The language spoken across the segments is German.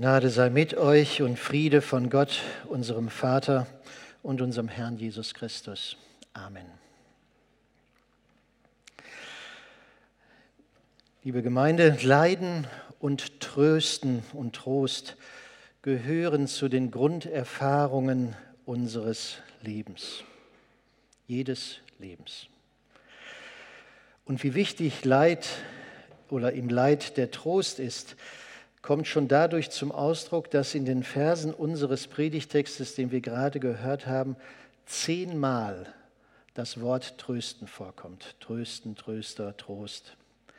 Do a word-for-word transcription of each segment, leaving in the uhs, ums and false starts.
Gnade sei mit euch und Friede von Gott, unserem Vater und unserem Herrn Jesus Christus. Amen. Liebe Gemeinde, Leiden und Trösten und Trost gehören zu den Grunderfahrungen unseres Lebens, jedes Lebens. Und wie wichtig Leid oder im Leid der Trost ist, kommt schon dadurch zum Ausdruck, dass in den Versen unseres Predigtextes, den wir gerade gehört haben, zehnmal das Wort Trösten vorkommt. Trösten, Tröster, Trost.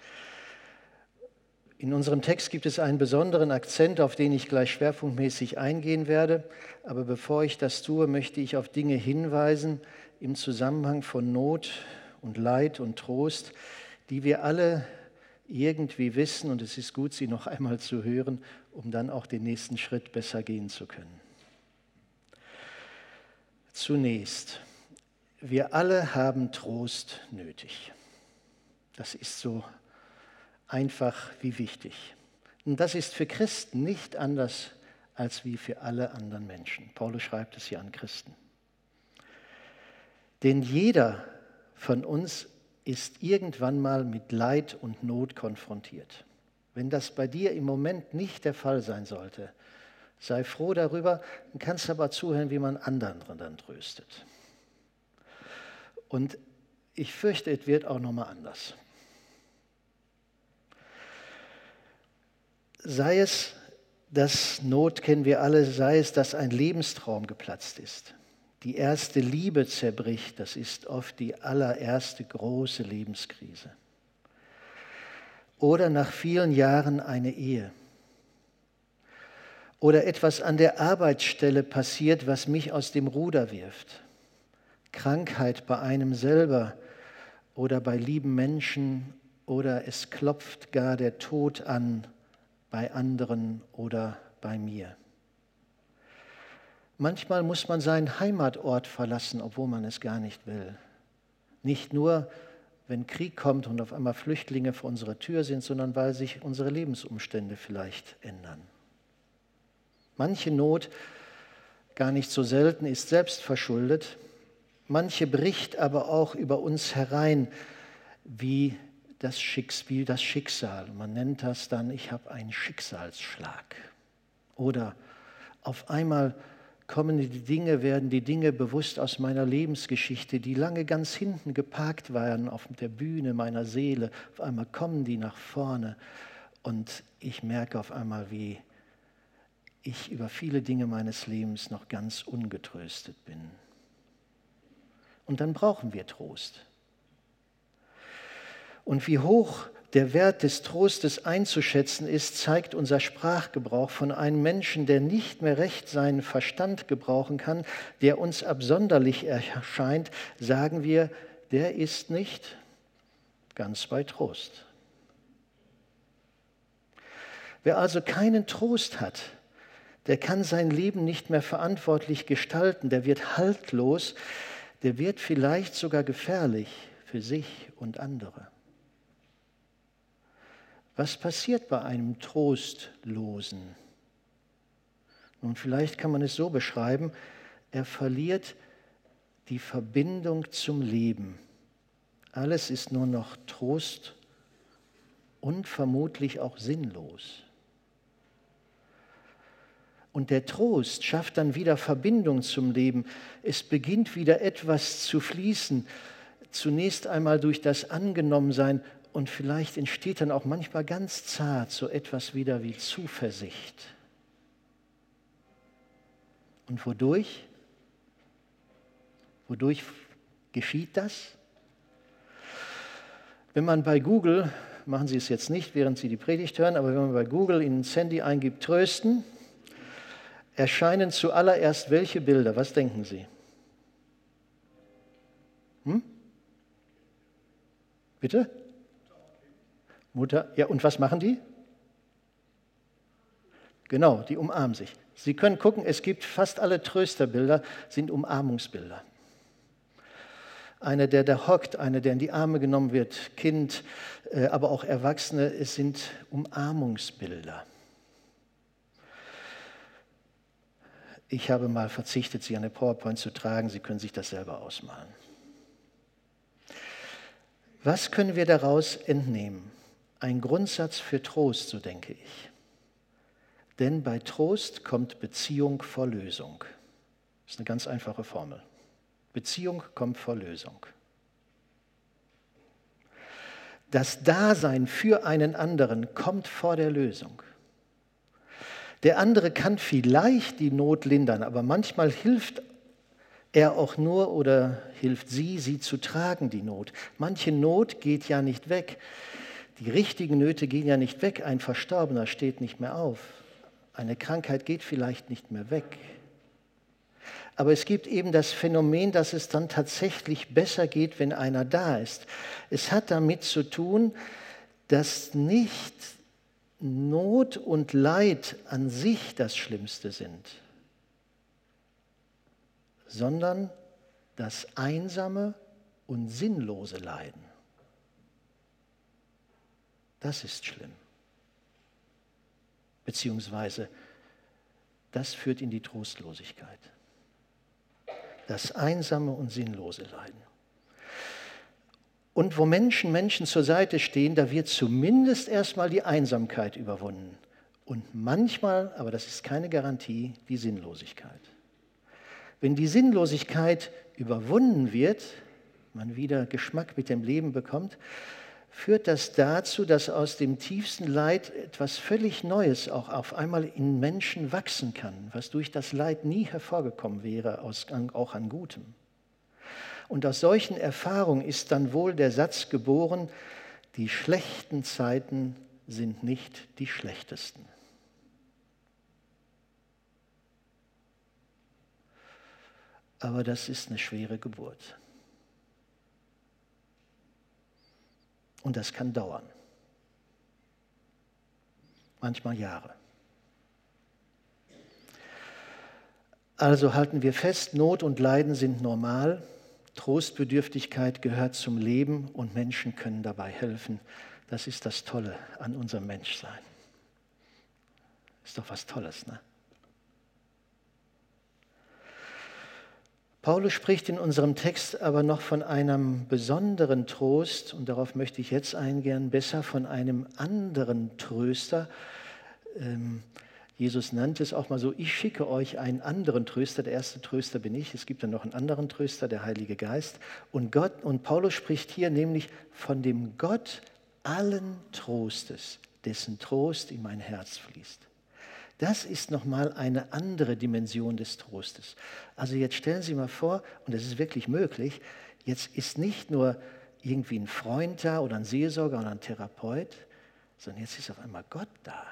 In unserem Text gibt es einen besonderen Akzent, auf den ich gleich schwerpunktmäßig eingehen werde. Aber bevor ich das tue, möchte ich auf Dinge hinweisen im Zusammenhang von Not und Leid und Trost, die wir alle irgendwie wissen, und es ist gut, sie noch einmal zu hören, um dann auch den nächsten Schritt besser gehen zu können. Zunächst, wir alle haben Trost nötig. Das ist so einfach wie wichtig. Und das ist für Christen nicht anders als wie für alle anderen Menschen. Paulus schreibt es hier an Christen. Denn jeder von uns ist irgendwann mal mit Leid und Not konfrontiert. Wenn das bei dir im Moment nicht der Fall sein sollte, sei froh darüber, dann kannst du aber zuhören, wie man anderen dann tröstet. Und ich fürchte, es wird auch nochmal anders. Sei es, dass Not kennen wir alle, sei es, dass ein Lebenstraum geplatzt ist. Die erste Liebe zerbricht, das ist oft die allererste große Lebenskrise. Oder nach vielen Jahren eine Ehe. Oder etwas an der Arbeitsstelle passiert, was mich aus dem Ruder wirft. Krankheit bei einem selber oder bei lieben Menschen oder es klopft gar der Tod an bei anderen oder bei mir. Manchmal muss man seinen Heimatort verlassen, obwohl man es gar nicht will. Nicht nur, wenn Krieg kommt und auf einmal Flüchtlinge vor unserer Tür sind, sondern weil sich unsere Lebensumstände vielleicht ändern. Manche Not, gar nicht so selten, ist selbst verschuldet. Manche bricht aber auch über uns herein, wie das Schicksal. Das Schicksal. Man nennt das dann, ich habe einen Schicksalsschlag. Oder auf einmal kommen die Dinge, werden die Dinge bewusst aus meiner Lebensgeschichte, die lange ganz hinten geparkt waren auf der Bühne meiner Seele. Auf einmal kommen die nach vorne und ich merke auf einmal, wie ich über viele Dinge meines Lebens noch ganz ungetröstet bin. Und dann brauchen wir Trost. Und wie hoch der Wert des Trostes einzuschätzen ist, zeigt unser Sprachgebrauch von einem Menschen, der nicht mehr recht seinen Verstand gebrauchen kann, der uns absonderlich erscheint, sagen wir, der ist nicht ganz bei Trost. Wer also keinen Trost hat, der kann sein Leben nicht mehr verantwortlich gestalten, der wird haltlos, der wird vielleicht sogar gefährlich für sich und andere. Was passiert bei einem Trostlosen? Nun, vielleicht kann man es so beschreiben, er verliert die Verbindung zum Leben. Alles ist nur noch Trost und vermutlich auch sinnlos. Und der Trost schafft dann wieder Verbindung zum Leben. Es beginnt wieder etwas zu fließen, zunächst einmal durch das Angenommensein. Und vielleicht entsteht dann auch manchmal ganz zart so etwas wieder wie Zuversicht. Und wodurch? Wodurch geschieht das? Wenn man bei Google, machen Sie es jetzt nicht, während Sie die Predigt hören, aber wenn man bei Google ins Handy eingibt, trösten, erscheinen zuallererst welche Bilder? Was denken Sie? Hm? Bitte? Mutter, ja, und was machen die? Genau, die umarmen sich. Sie können gucken, es gibt fast alle Trösterbilder, sind Umarmungsbilder. Einer, der da hockt, einer, der in die Arme genommen wird, Kind, aber auch Erwachsene, es sind Umarmungsbilder. Ich habe mal verzichtet, sie an der PowerPoint zu tragen. Sie können sich das selber ausmalen. Was können wir daraus entnehmen? Ein Grundsatz für Trost, so denke ich. Denn bei Trost kommt Beziehung vor Lösung. Das ist eine ganz einfache Formel. Beziehung kommt vor Lösung. Das Dasein für einen anderen kommt vor der Lösung. Der andere kann vielleicht die Not lindern, aber manchmal hilft er auch nur oder hilft sie, sie zu tragen, die Not. Manche Not geht ja nicht weg. Die richtigen Nöte gehen ja nicht weg. Ein Verstorbener steht nicht mehr auf. Eine Krankheit geht vielleicht nicht mehr weg. Aber es gibt eben das Phänomen, dass es dann tatsächlich besser geht, wenn einer da ist. Es hat damit zu tun, dass nicht Not und Leid an sich das Schlimmste sind, sondern das einsame und sinnlose Leiden. Das ist schlimm. Beziehungsweise, das führt in die Trostlosigkeit. Das einsame und sinnlose Leiden. Und wo Menschen Menschen zur Seite stehen, da wird zumindest erstmal die Einsamkeit überwunden. Und manchmal, aber das ist keine Garantie, die Sinnlosigkeit. Wenn die Sinnlosigkeit überwunden wird, man wieder Geschmack mit dem Leben bekommt, führt das dazu, dass aus dem tiefsten Leid etwas völlig Neues auch auf einmal in Menschen wachsen kann, was durch das Leid nie hervorgekommen wäre, auch an Gutem. Und aus solchen Erfahrungen ist dann wohl der Satz geboren, die schlechten Zeiten sind nicht die schlechtesten. Aber das ist eine schwere Geburt. Und das kann dauern. Manchmal Jahre. Also halten wir fest, Not und Leiden sind normal, Trostbedürftigkeit gehört zum Leben und Menschen können dabei helfen. Das ist das Tolle an unserem Menschsein. Ist doch was Tolles, ne? Paulus spricht in unserem Text aber noch von einem besonderen Trost, und darauf möchte ich jetzt eingehen, besser von einem anderen Tröster. Ähm, Jesus nannte es auch mal so, ich schicke euch einen anderen Tröster. Der erste Tröster bin ich, es gibt dann noch einen anderen Tröster, der Heilige Geist. Und, Gott, und Paulus spricht hier nämlich von dem Gott allen Trostes, dessen Trost in mein Herz fließt. Das ist nochmal eine andere Dimension des Trostes. Also jetzt stellen Sie mal vor, und das ist wirklich möglich, jetzt ist nicht nur irgendwie ein Freund da oder ein Seelsorger oder ein Therapeut, sondern jetzt ist auf einmal Gott da.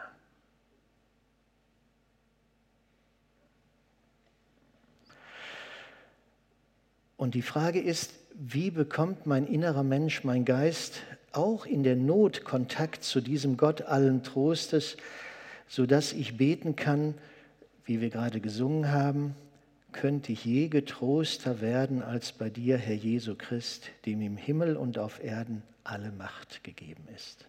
Und die Frage ist, wie bekommt mein innerer Mensch, mein Geist auch in der Not Kontakt zu diesem Gott allen Trostes, sodass ich beten kann, wie wir gerade gesungen haben, könnte ich je getroster werden als bei dir, Herr Jesu Christ, dem im Himmel und auf Erden alle Macht gegeben ist.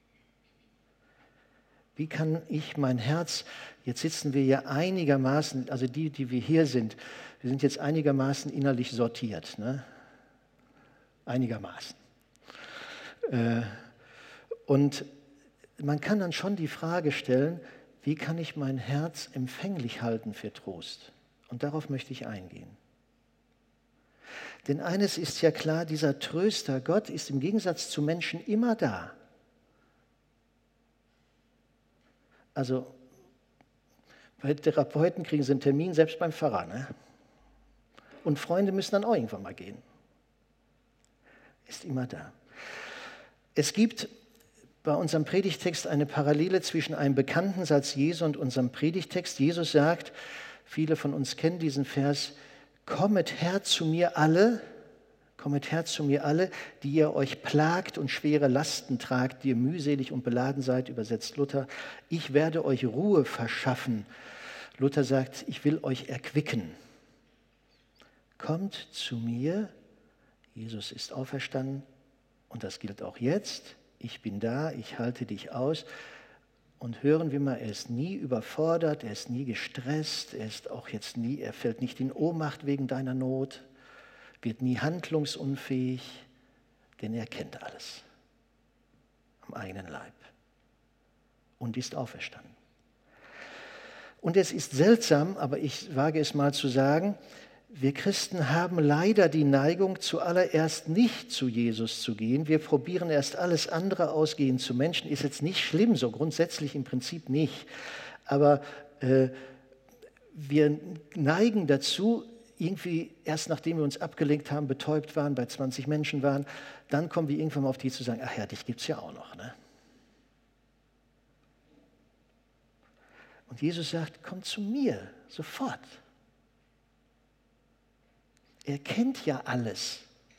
Wie kann ich mein Herz, jetzt sitzen wir ja einigermaßen, also die, die wir hier sind, wir sind jetzt einigermaßen innerlich sortiert, ne? Einigermaßen. Äh, und man kann dann schon die Frage stellen, wie kann ich mein Herz empfänglich halten für Trost? Und darauf möchte ich eingehen. Denn eines ist ja klar, dieser Tröster, Gott, ist im Gegensatz zu Menschen immer da. Also bei Therapeuten kriegen sie einen Termin, selbst beim Pfarrer, ne? Und Freunde müssen dann auch irgendwann mal gehen. Ist immer da. Es gibt bei unserem Predigtext eine Parallele zwischen einem bekannten Satz Jesu und unserem Predigtext. Jesus sagt, viele von uns kennen diesen Vers, kommet her zu mir alle, kommet her zu mir alle, die ihr euch plagt und schwere Lasten tragt, die ihr mühselig und beladen seid, übersetzt Luther. Ich werde euch Ruhe verschaffen. Luther sagt, ich will euch erquicken. Kommt zu mir, Jesus ist auferstanden und das gilt auch jetzt. Ich bin da, ich halte dich aus Und hören wir mal, er ist nie überfordert, er ist nie gestresst, er ist auch jetzt nie, er fällt nicht in Ohnmacht wegen deiner Not, wird nie handlungsunfähig, denn er kennt alles am eigenen Leib und ist auferstanden. Und es ist seltsam, aber ich wage es mal zu sagen, wir Christen haben leider die Neigung, zuallererst nicht zu Jesus zu gehen. Wir probieren erst alles andere aus, gehen zu Menschen. Ist jetzt nicht schlimm, so grundsätzlich im Prinzip nicht. Aber äh, wir neigen dazu, irgendwie erst nachdem wir uns abgelenkt haben, betäubt waren, bei zwanzig Menschen waren, dann kommen wir irgendwann mal auf die zu sagen, ach ja, dich gibt es ja auch noch. Ne? Und Jesus sagt, komm zu mir, sofort. Er kennt ja alles.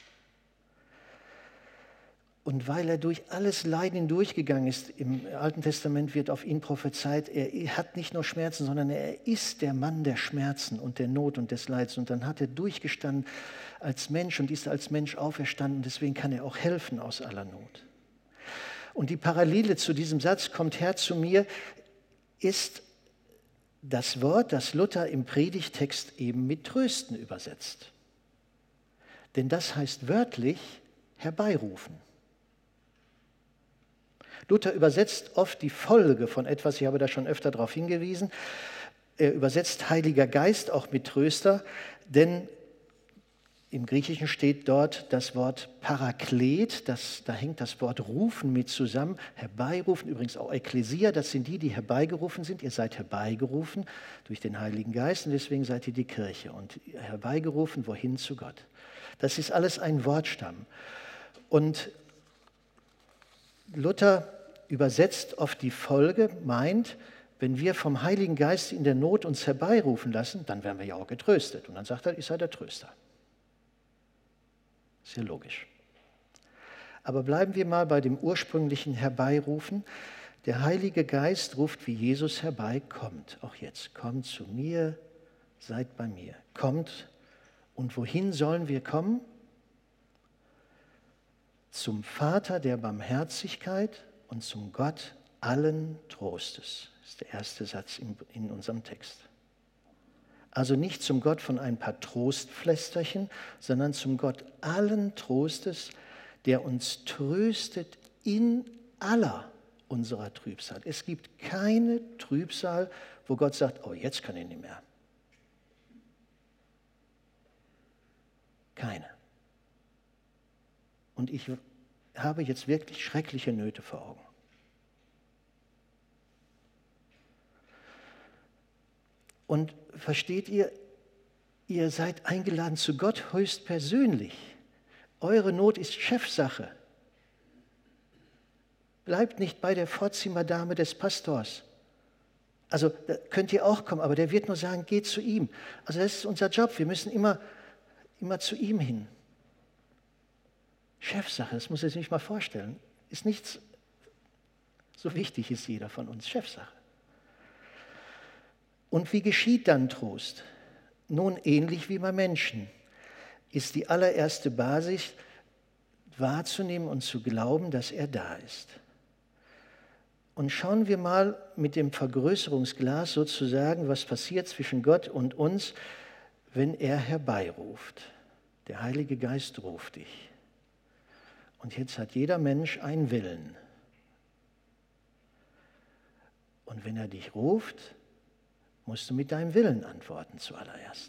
Und weil er durch alles Leiden hindurchgegangen ist, im Alten Testament wird auf ihn prophezeit, er hat nicht nur Schmerzen, sondern er ist der Mann der Schmerzen und der Not und des Leids. Und dann hat er durchgestanden als Mensch und ist als Mensch auferstanden. Deswegen kann er auch helfen aus aller Not. Und die Parallele zu diesem Satz, kommt her zu mir, ist das Wort, das Luther im Predigtext eben mit trösten übersetzt. Denn das heißt wörtlich herbeirufen. Luther übersetzt oft die Folge von etwas, ich habe da schon öfter darauf hingewiesen. Er übersetzt Heiliger Geist auch mit Tröster, denn im Griechischen steht dort das Wort Paraklet, das, da hängt das Wort rufen mit zusammen, herbeirufen, übrigens auch Ekklesia, das sind die, die herbeigerufen sind. Ihr seid herbeigerufen durch den Heiligen Geist und deswegen seid ihr die Kirche und herbeigerufen, wohin zu Gott. Das ist alles ein Wortstamm. Und Luther übersetzt oft die Folge, meint, wenn wir vom Heiligen Geist in der Not uns herbeirufen lassen, dann werden wir ja auch getröstet. Und dann sagt er, ich sei der Tröster. Ist ja logisch. Aber bleiben wir mal bei dem ursprünglichen Herbeirufen. Der Heilige Geist ruft, wie Jesus herbei, kommt. Auch jetzt, kommt zu mir, seid bei mir. Kommt. Und wohin sollen wir kommen? Zum Vater der Barmherzigkeit und zum Gott allen Trostes. Das ist der erste Satz in, in unserem Text. Also nicht zum Gott von ein paar Trostpflästerchen, sondern zum Gott allen Trostes, der uns tröstet in aller unserer Trübsal. Es gibt keine Trübsal, wo Gott sagt, oh, jetzt kann ich nicht mehr. Keine. Und ich habe jetzt wirklich schreckliche Nöte vor Augen. Und versteht ihr, ihr seid eingeladen zu Gott höchstpersönlich. Eure Not ist Chefsache. Bleibt nicht bei der Vorzimmerdame des Pastors. Also da könnt ihr auch kommen, aber der wird nur sagen, geht zu ihm. Also das ist unser Job, wir müssen immer, immer zu ihm hin. Chefsache, das muss man sich nicht mal vorstellen. Ist nichts, so wichtig ist jeder von uns, Chefsache. Und wie geschieht dann Trost? Nun, ähnlich wie bei Menschen ist die allererste Basis, wahrzunehmen und zu glauben, dass er da ist. Und schauen wir mal mit dem Vergrößerungsglas sozusagen, was passiert zwischen Gott und uns, wenn er herbeiruft. Der Heilige Geist ruft dich. Und jetzt hat jeder Mensch einen Willen. Und wenn er dich ruft, musst du mit deinem Willen antworten zuallererst.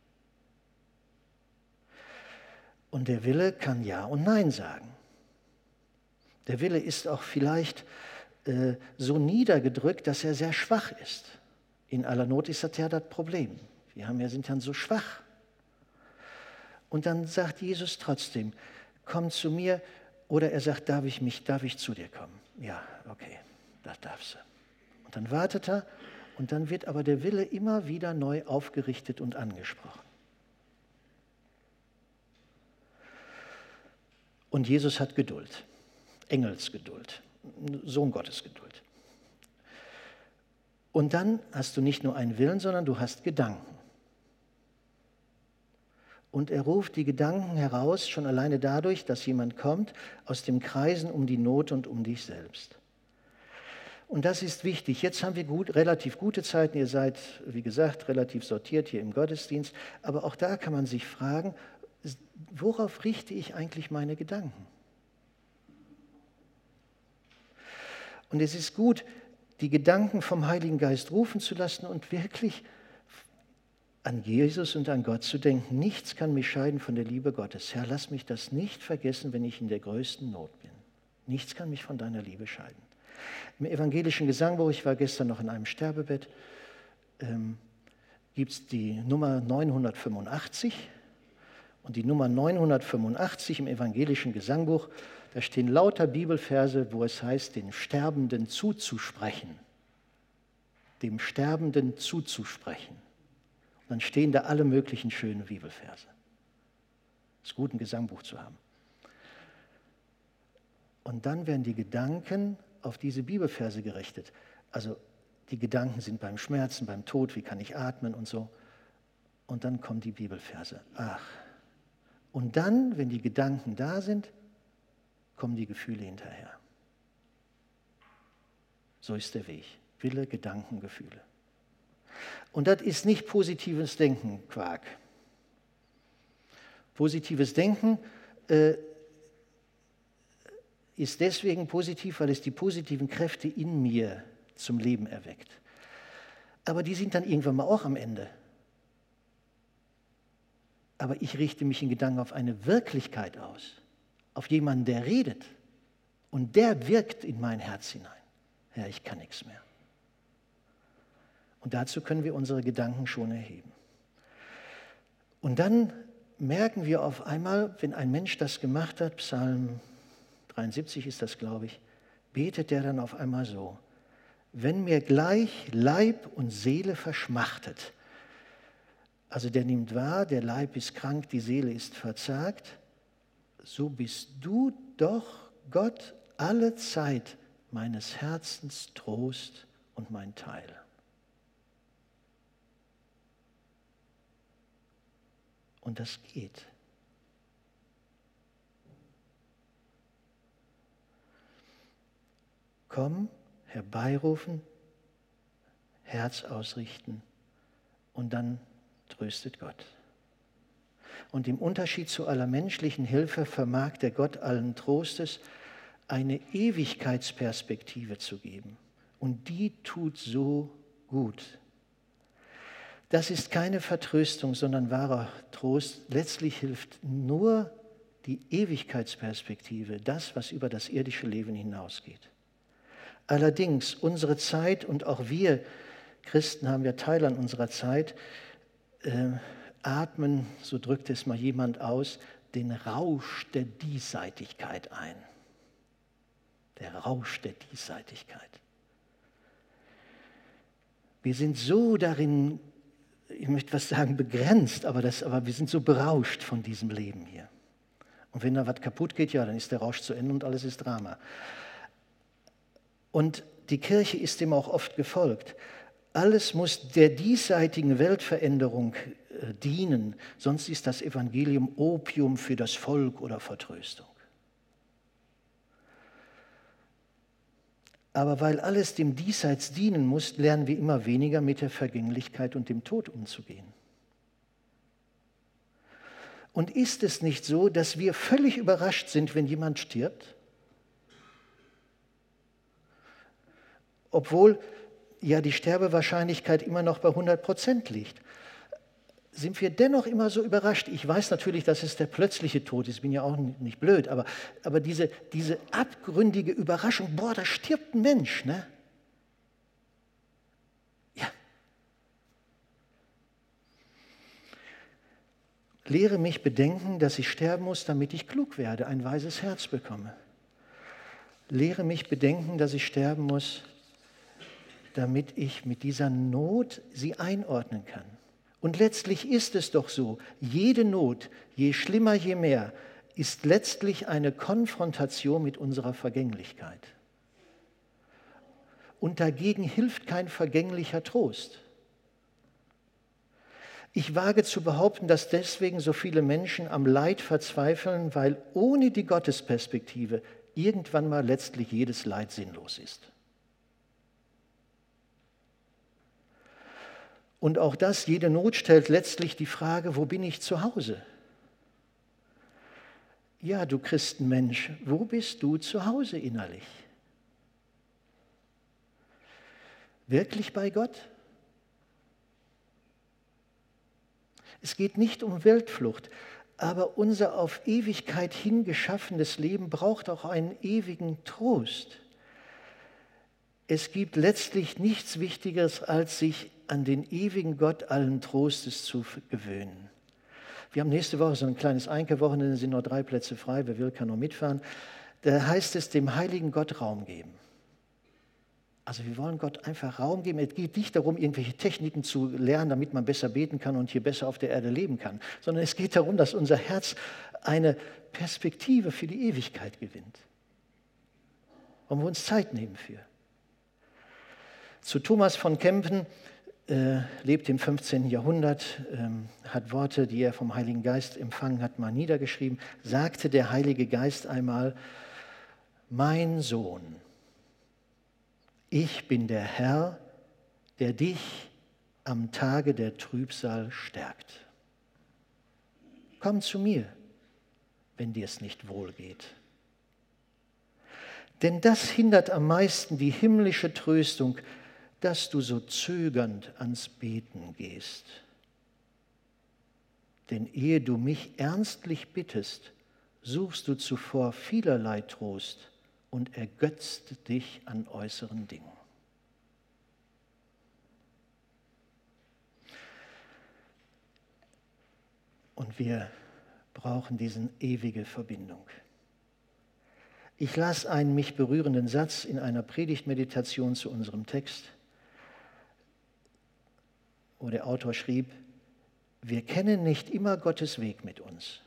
Und der Wille kann Ja und Nein sagen. Der Wille ist auch vielleicht äh, so niedergedrückt, dass er sehr schwach ist. In aller Not ist das ja das Problem. Wir haben ja, sind dann so schwach. Und dann sagt Jesus trotzdem, komm zu mir. Oder er sagt, darf ich, mich, darf ich zu dir kommen? Ja, okay, das darfst du. Und dann wartet er. Und dann wird aber der Wille immer wieder neu aufgerichtet und angesprochen. Und Jesus hat Geduld, Engelsgeduld, Sohn Gottes Geduld. Und dann hast du nicht nur einen Willen, sondern du hast Gedanken. Und er ruft die Gedanken heraus, schon alleine dadurch, dass jemand kommt, aus dem Kreisen um die Not und um dich selbst. Und das ist wichtig. Jetzt haben wir gut, relativ gute Zeiten. Ihr seid, wie gesagt, relativ sortiert hier im Gottesdienst. Aber auch da kann man sich fragen, worauf richte ich eigentlich meine Gedanken? Und es ist gut, die Gedanken vom Heiligen Geist rufen zu lassen und wirklich an Jesus und an Gott zu denken. Nichts kann mich scheiden von der Liebe Gottes. Herr, lass mich das nicht vergessen, wenn ich in der größten Not bin. Nichts kann mich von deiner Liebe scheiden. Im evangelischen Gesangbuch, ich war gestern noch in einem Sterbebett, ähm, gibt es die Nummer neunhundertfünfundachtzig. Und die Nummer neunhundertfünfundachtzig im evangelischen Gesangbuch, da stehen lauter Bibelverse, wo es heißt, den Sterbenden zuzusprechen. Dem Sterbenden zuzusprechen. Und dann stehen da alle möglichen schönen Bibelverse. Es ist gut, ein Gesangbuch zu haben. Und dann werden die Gedanken auf diese Bibelverse gerichtet. Also die Gedanken sind beim Schmerzen, beim Tod, wie kann ich atmen und so. Und dann kommen die Bibelverse. Ach. Und dann, wenn die Gedanken da sind, kommen die Gefühle hinterher. So ist der Weg. Wille, Gedanken, Gefühle. Und das ist nicht positives Denken, Quark. Positives Denken äh, ist deswegen positiv, weil es die positiven Kräfte in mir zum Leben erweckt. Aber die sind dann irgendwann mal auch am Ende. Aber ich richte mich in Gedanken auf eine Wirklichkeit aus, auf jemanden, der redet. Und der wirkt in mein Herz hinein. Ja, ich kann nichts mehr. Und dazu können wir unsere Gedanken schon erheben. Und dann merken wir auf einmal, wenn ein Mensch das gemacht hat, Psalm dreiundsiebzig ist das, glaube ich, betet der dann auf einmal so: Wenn mir gleich Leib und Seele verschmachtet, also der nimmt wahr, der Leib ist krank, die Seele ist verzagt, so bist du doch, Gott, alle Zeit meines Herzens Trost und mein Teil. Und das geht. Komm, herbeirufen, Herz ausrichten und dann tröstet Gott. Und im Unterschied zu aller menschlichen Hilfe vermag der Gott allen Trostes eine Ewigkeitsperspektive zu geben. Und die tut so gut. Das ist keine Vertröstung, sondern wahrer Trost. Letztlich hilft nur die Ewigkeitsperspektive, das, was über das irdische Leben hinausgeht. Allerdings, unsere Zeit und auch wir Christen haben ja Teil an unserer Zeit, äh, atmen, so drückt es mal jemand aus, den Rausch der Diesseitigkeit ein. Der Rausch der Diesseitigkeit. Wir sind so darin, ich möchte was sagen, begrenzt, aber, das, aber wir sind so berauscht von diesem Leben hier. Und wenn da was kaputt geht, ja, dann ist der Rausch zu Ende und alles ist Drama. Und die Kirche ist dem auch oft gefolgt. Alles muss der diesseitigen Weltveränderung äh, dienen, sonst ist das Evangelium Opium für das Volk oder Vertröstung. Aber weil alles dem Diesseits dienen muss, lernen wir immer weniger mit der Vergänglichkeit und dem Tod umzugehen. Und ist es nicht so, dass wir völlig überrascht sind, wenn jemand stirbt? Obwohl ja die Sterbewahrscheinlichkeit immer noch bei hundert Prozent liegt. Sind wir dennoch immer so überrascht? Ich weiß natürlich, dass es der plötzliche Tod ist, ich bin ja auch nicht blöd, aber, aber diese, diese abgründige Überraschung, boah, da stirbt ein Mensch, ne? Ja. Lehre mich bedenken, dass ich sterben muss, damit ich klug werde, ein weises Herz bekomme. Lehre mich bedenken, dass ich sterben muss, damit ich mit dieser Not sie einordnen kann. Und letztlich ist es doch so, jede Not, je schlimmer, je mehr, ist letztlich eine Konfrontation mit unserer Vergänglichkeit. Und dagegen hilft kein vergänglicher Trost. Ich wage zu behaupten, dass deswegen so viele Menschen am Leid verzweifeln, weil ohne die Gottesperspektive irgendwann mal letztlich jedes Leid sinnlos ist. Und auch das, jede Not stellt letztlich die Frage, wo bin ich zu Hause? Ja, du Christenmensch, wo bist du zu Hause innerlich? Wirklich bei Gott? Es geht nicht um Weltflucht, aber unser auf Ewigkeit hingeschaffenes Leben braucht auch einen ewigen Trost. Es gibt letztlich nichts Wichtigeres, als sich an den ewigen Gott allen Trostes zu gewöhnen. Wir haben nächste Woche so ein kleines Einkehrwochenende, es sind noch drei Plätze frei, wer will, kann noch mitfahren. Da heißt es, dem heiligen Gott Raum geben. Also wir wollen Gott einfach Raum geben. Es geht nicht darum, irgendwelche Techniken zu lernen, damit man besser beten kann und hier besser auf der Erde leben kann, sondern es geht darum, dass unser Herz eine Perspektive für die Ewigkeit gewinnt. Wollen wir uns Zeit nehmen für. Zu Thomas von Kempen, äh, lebt im fünfzehnten Jahrhundert, ähm, hat Worte, die er vom Heiligen Geist empfangen hat, mal niedergeschrieben, sagte der Heilige Geist einmal, mein Sohn, ich bin der Herr, der dich am Tage der Trübsal stärkt. Komm zu mir, wenn dir es nicht wohl geht. Denn das hindert am meisten die himmlische Tröstung, dass du so zögernd ans Beten gehst. Denn ehe du mich ernstlich bittest, suchst du zuvor vielerlei Trost und ergötzt dich an äußeren Dingen. Und wir brauchen diese ewige Verbindung. Ich las einen mich berührenden Satz in einer Predigtmeditation zu unserem Text, wo der Autor schrieb, wir kennen nicht immer Gottes Weg mit uns.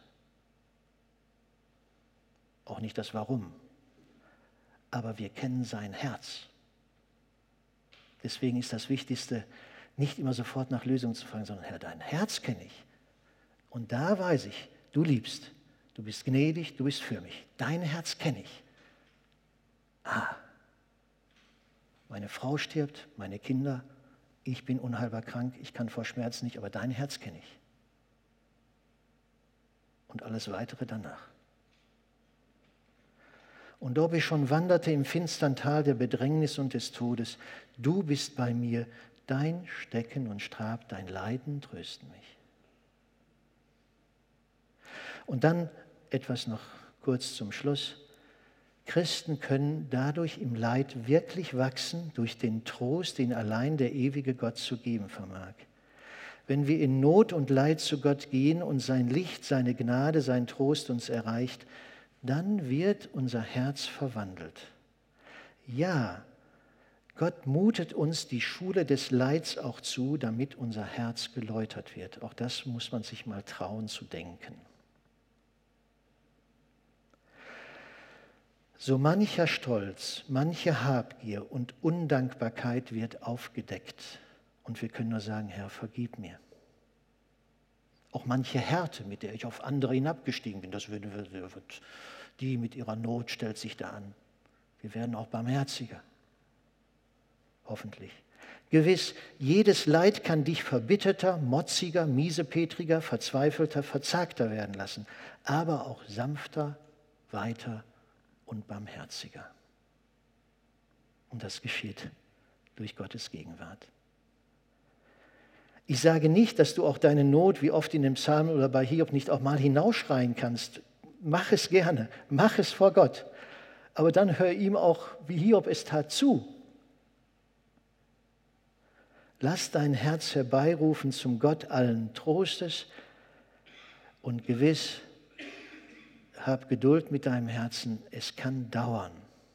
Auch nicht das Warum. Aber wir kennen sein Herz. Deswegen ist das Wichtigste, nicht immer sofort nach Lösungen zu fragen, sondern Herr, dein Herz kenne ich. Und da weiß ich, du liebst, du bist gnädig, du bist für mich. Dein Herz kenne ich. Ah, meine Frau stirbt, meine Kinder, ich bin unheilbar krank, ich kann vor Schmerzen nicht, aber dein Herz kenne ich. Und alles Weitere danach. Und ob ich schon wanderte im finstern Tal der Bedrängnis und des Todes, du bist bei mir, dein Stecken und Stab, dein Leiden trösten mich. Und dann etwas noch kurz zum Schluss. Christen können dadurch im Leid wirklich wachsen, durch den Trost, den allein der ewige Gott zu geben vermag. Wenn wir in Not und Leid zu Gott gehen und sein Licht, seine Gnade, sein Trost uns erreicht, dann wird unser Herz verwandelt. Ja, Gott mutet uns die Schule des Leids auch zu, damit unser Herz geläutert wird. Auch das muss man sich mal trauen zu denken. So mancher Stolz, manche Habgier und Undankbarkeit wird aufgedeckt. Und wir können nur sagen, Herr, vergib mir. Auch manche Härte, mit der ich auf andere hinabgestiegen bin, das wird, wird, die mit ihrer Not stellt sich da an. Wir werden auch barmherziger. Hoffentlich. Gewiss, jedes Leid kann dich verbitterter, motziger, miesepetriger, verzweifelter, verzagter werden lassen, aber auch sanfter, weiter und barmherziger. Und das geschieht durch Gottes Gegenwart. Ich sage nicht, dass du auch deine Not, wie oft in dem Psalm oder bei Hiob, nicht auch mal hinausschreien kannst. Mach es gerne, mach es vor Gott. Aber dann hör ihm auch, wie Hiob es tat, zu. Lass dein Herz herbeirufen zum Gott allen Trostes und gewiss, hab Geduld mit deinem Herzen, es kann dauern.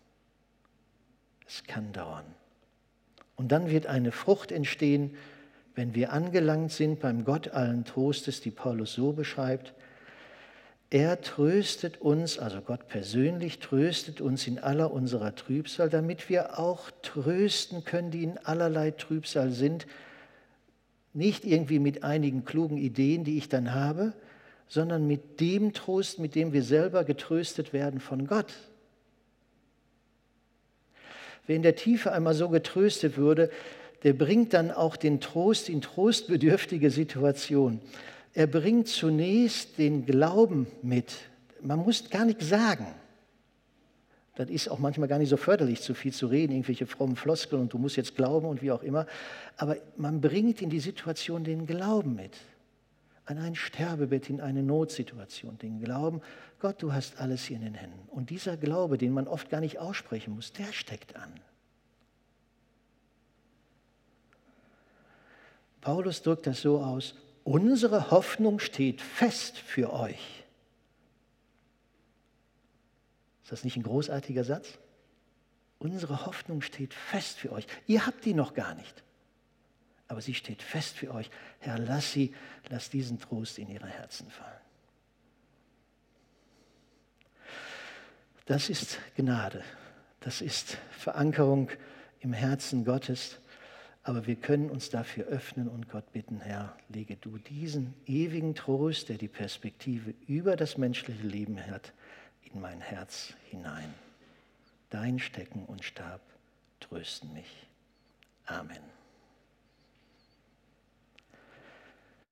Es kann dauern. Und dann wird eine Frucht entstehen, wenn wir angelangt sind beim Gott allen Trostes, die Paulus so beschreibt. Er tröstet uns, also Gott persönlich tröstet uns in aller unserer Trübsal, damit wir auch trösten können, die in allerlei Trübsal sind. Nicht irgendwie mit einigen klugen Ideen, die ich dann habe, sondern mit dem Trost, mit dem wir selber getröstet werden von Gott. Wer in der Tiefe einmal so getröstet wurde, der bringt dann auch den Trost in trostbedürftige Situationen. Er bringt zunächst den Glauben mit. Man muss gar nichts sagen. Das ist auch manchmal gar nicht so förderlich, zu viel zu reden, irgendwelche frommen Floskeln und du musst jetzt glauben und wie auch immer. Aber man bringt in die Situation den Glauben mit. An ein Sterbebett, in eine Notsituation. Den Glauben, Gott, du hast alles hier in den Händen. Und dieser Glaube, den man oft gar nicht aussprechen muss, der steckt an. Paulus drückt das so aus, unsere Hoffnung steht fest für euch. Ist das nicht ein großartiger Satz? Unsere Hoffnung steht fest für euch. Ihr habt die noch gar nicht. Aber sie steht fest für euch. Herr, lass sie, lass diesen Trost in ihre Herzen fallen. Das ist Gnade. Das ist Verankerung im Herzen Gottes. Aber wir können uns dafür öffnen und Gott bitten, Herr, lege du diesen ewigen Trost, der die Perspektive über das menschliche Leben hat, in mein Herz hinein. Dein Stecken und Stab trösten mich. Amen.